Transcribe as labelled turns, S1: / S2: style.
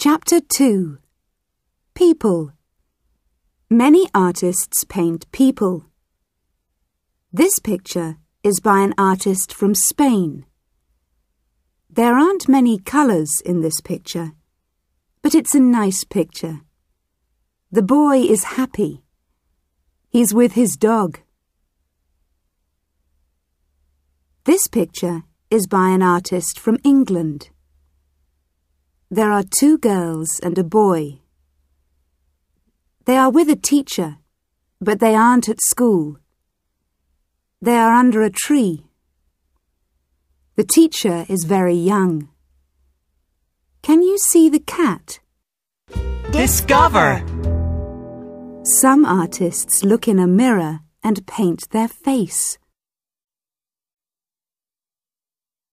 S1: Chapter 2. People. Many artists paint people. This picture is by an artist from Spain. There aren't many colours in this picture, but it's a nice picture. The boy is happy. He's with his dog. This picture is by an artist from England. There are 2 girls and a boy. They are with a teacher, but they aren't at school. They are under a tree. The teacher is very young. Can you see the cat?
S2: Discover!
S1: Some artists look in a mirror and paint their face.